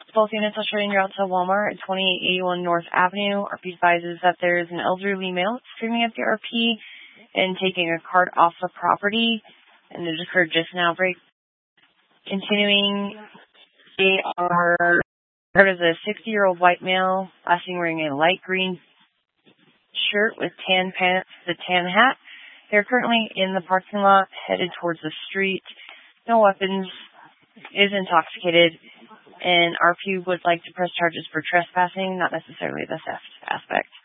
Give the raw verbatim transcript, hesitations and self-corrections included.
Both units are showing route to Walmart at twenty-eight eighty-one North Avenue. R P advises that there is an elderly male screaming at the R P and taking a cart off the property, and it occurred just now. Break. Continuing, they are heard as a sixty-year-old white male, last seen wearing a light green shirt with tan pants, the tan hat. They're currently in the parking lot, headed towards the street. No weapons, is intoxicated, and R P would like to press charges for trespassing, not necessarily the theft aspect.